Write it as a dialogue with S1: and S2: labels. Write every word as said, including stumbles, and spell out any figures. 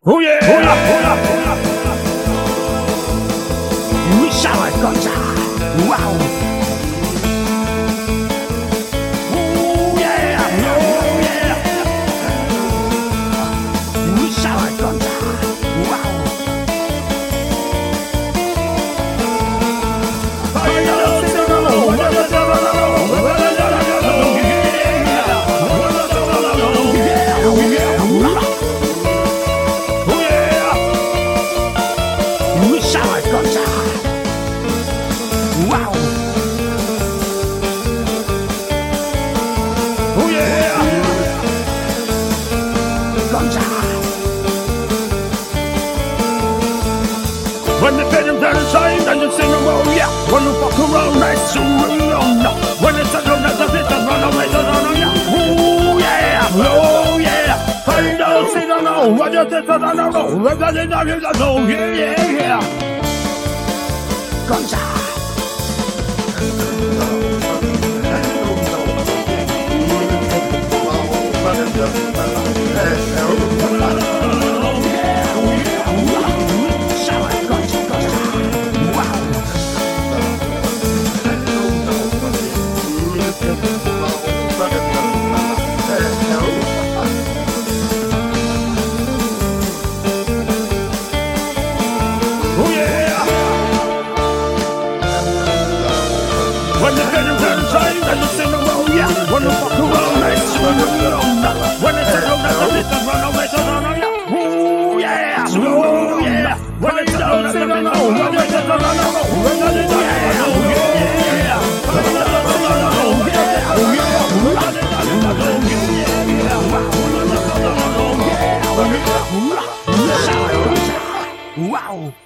S1: Oh yeah, oh yeah, oh yeah, oh yeah. We sound like guns. Wow. Oh yeah, oh yeah. We sound like guns. Wow. We sound like guns. Wow. Oh yeah. Guns. When the bedroom turn inside, then you sing oh yeah. When you fuck around, nice to run. When it's a drum, that's a bit of run away to run. Oh yeah. Oh yeah. I don't see no no. What you did to the no. What you did to the no. Yeah yeah yeah. Guns. When the bedroom turn inside, then you sing oh yeah. When you fuck around, nice to run. When it's a drum, that's a bit of run away to run. Oh yeah, oh yeah. When it's a drum, that's a bit of run away to run. Oh yeah, oh yeah. Wow.